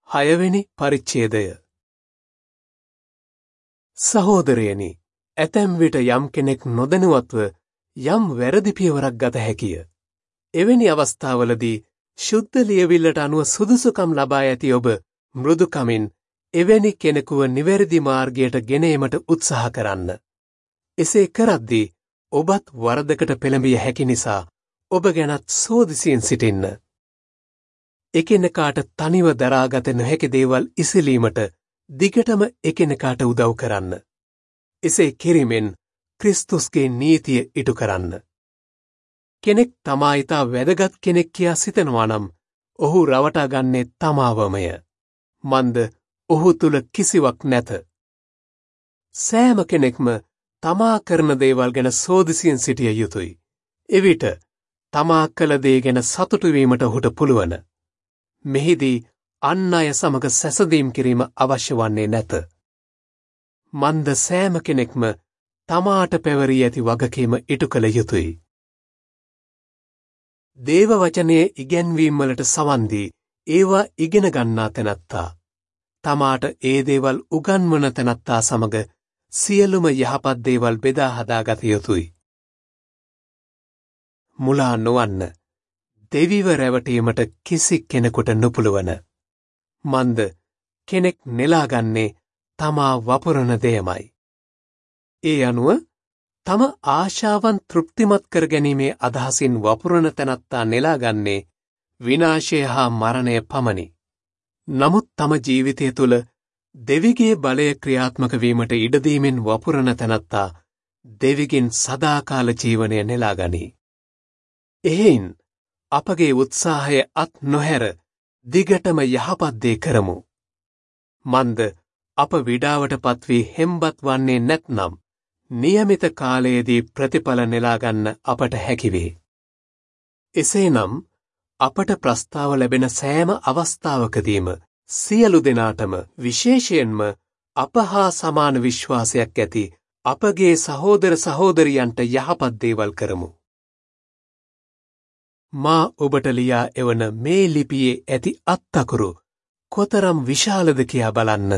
6වෙනි පරිච්ඡේදය. සහෝදරයනි, ඇතැම් විට යම් කෙනෙක් නොදැනුවත්ව යම් වැරදි පියවරක් ගත හැකිය. එවැනි අවස්ථාවලදී ශුද්ධ ලියවිල්ලට අනුව සුදුසුකම් ලබා ඇති ඔබ මෘදුකමින් එවැනි කෙනෙකුව නිවැරදි මාර්ගයට ගෙන ඒමට උත්සාහ කරන්න. එසේ කරද්දී ඔබත් වරදකට පෙළඹිය හැකි නිසා ඔබ ගැනත් සෝදිසියෙන් සිටින්න. එකිනෙකාට තනිව දරාගත නොහැකි දේවල් ඉසිලීමට දිගටම එකිනෙකාට උදව් කරන්න. එසේ කිරීමෙන් ක්‍රිස්තුස්ගේ නීතිය ඉටු කරන්න. කෙනෙක් තමා ඊතා වැදගත් කෙනෙක් කියා සිතනවා නම් ඔහු රවටා ගන්නේ තමාවමය. මන්ද ඔහු තුල කිසිවක් නැත. සෑම කෙනෙක්ම තමා කරන දේවල් ගැන සෝදිසියෙන් සිටිය යුතුයි. එවිට තමා කළ දේ ගැන සතුටු වීමට ඔහුට පුළුවන්. මෙහිදී අන් අය සමග සැසඳීම් කිරීම අවශ්‍ය වන්නේ නැත. මන්ද සෑම කෙනෙක්ම තමාට පැවරී ඇති වගකීම ඉටු කළ යුතුයි. දේව වචනයේ ඉගැන්වීම් වලට සවන් දී ඒවා ඉගෙන ගන්නා තැනැත්තා තමාට ඒ දේවල් උගන්වන තැනැත්තා සමග සියලුම යහපත් දේවල් බෙදා හදා ගත යුතුයි. මුලා නොවන්න. දෙවිව රැවටීමට කිසි කෙනෙකුට නොපුළුවන. මන්ද කෙනෙක් නෙලාගන්නේ තමා වපුරන දෙයමයි. ඒ අනුව තම ආශාවන් තෘප්තිමත් කර ගැනීමේ අදහසින් වපුරන තැනැත්තා නෙලාගන්නේ විනාශය හා මරණය පමණි. නමුත් තම ජීවිතය තුළ දෙවිගේ බලය ක්‍රියාත්මක වීමට ඉඩදීමෙන් වපුරන තැනැත්තා දෙවිගෙන් සදාකාල ජීවනය නෙලාගනී. එහෙයින් අපගේ උත්සාහය අත් නොහැර දිගටම යහපත් දේ කරමු. මන්ද අප විඩාවට පත්වී හෙම්බත් වන්නේ නැත්නම් නියමිත කාලයේදී ප්‍රතිඵල නෙලාගන්න අපට හැකිවේ. එසේනම් අපට ප්‍රස්තාව ලැබෙන සෑම අවස්ථාවකදීම සියලු දෙනාටම විශේෂයෙන්ම අප හා සමාන විශ්වාසයක් ඇති අපගේ සහෝදර සහෝදරියන්ට යහපත් දේවල් කරමු. මා ඔබට ලියා එවන මේ ලිපියේ ඇති අත්තකුරු කොතරම් විශාලද කියා බලන්න.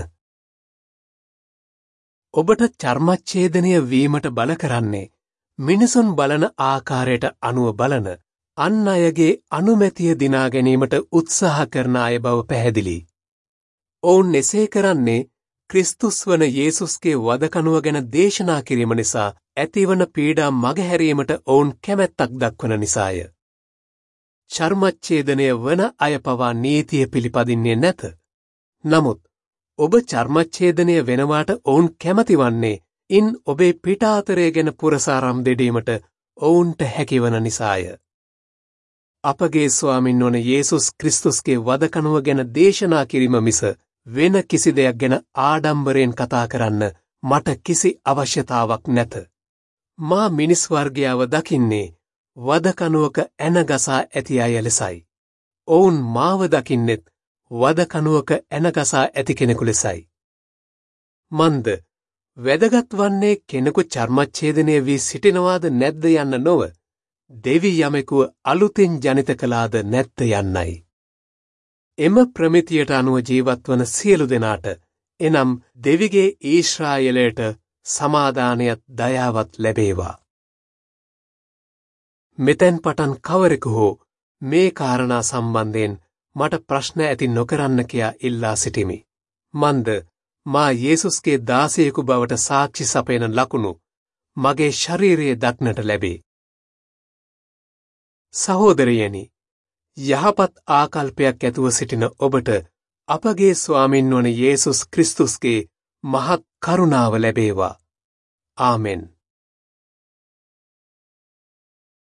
ඔබට චර්මච්ඡේදනය වීමට බල කරන්නේ මිනිසුන් බලන ආකාරයට අනුව බලන අන් අයගේ අනුමැතිය දිනා ගැනීමට උත්සාහ කරන අය බව පැහැදිලි. ඔවුන් එසේ කරන්නේ ක්‍රිස්තුස් වන යේසුස්ගේ වදකනුව ගැන දේශනා කිරීම නිසා ඇතිවන පීඩා මගහැරීමට ඔවුන් කැමැත්තක් දක්වන නිසාය. චර්මච්ඡේදනය වන අය පවා නීතිය පිළිපදින්නේ නැත. නමුත් ඔබ චර්මච්ඡේදනය වෙනවාට ඔවුන් කැමති වන්නේ ඉන් ඔබේ පිටාතරය ගැන පුරසාරම් දෙඩීමට ඔවුන්ට හැකිවන නිසාය. අපගේ ස්වාමින් වන යේසුස් ක්‍රිස්තුස්ගේ වදකනුව ගැන දේශනා කිරීම මිස වෙන කිසි දෙයක් ගැන ආඩම්බරයෙන් කතා කරන්න මට කිසි අවශ්‍යතාවක් නැත. මා මිනිස් වර්ගයාව දකින්නේ වදකනුවක ඇනගසා ඇති අය ලෙසයි. ඔවුන් මාව දකින්නෙත් වදකනුවක ඇනගසා ඇති කෙනෙකු ලෙසයි. මන්ද වැදගත් වන්නේ කෙනෙකු චර්මච්ඡේදනය වී සිටිනවාද නැද්ද යන්න නොව දෙවි යමෙකුව අලුතින් ජනිත කළාද නැද්ද යන්නයි. එම ප්‍රමිතියට අනුව ජීවත්වන සියලු දෙනාට එනම් දෙවිගේ ඊශ්‍රායලයට සමාදානයත් දයාවත් ලැබේවා. මෙතැන් පටන් කවරෙකු හෝ මේ කාරණා සම්බන්ධයෙන් මට ප්‍රශ්න ඇති නොකරන්න කියා ඉල්ලා සිටිමි. මන්ද මා යේසුස්ගේ දාසයෙකු බවට සාක්ෂි සපයන ලකුණු මගේ ශරීරයේ දක්නට ලැබේ. සහෝදරයනි, යහපත් ආකල්පයක් ඇතුව සිටින ඔබට අපගේ ස්වාමින් වන යේසුස් ක්‍රිස්තුස්ගේ මහත් කරුණාව ලැබේවා. ආමෙන්.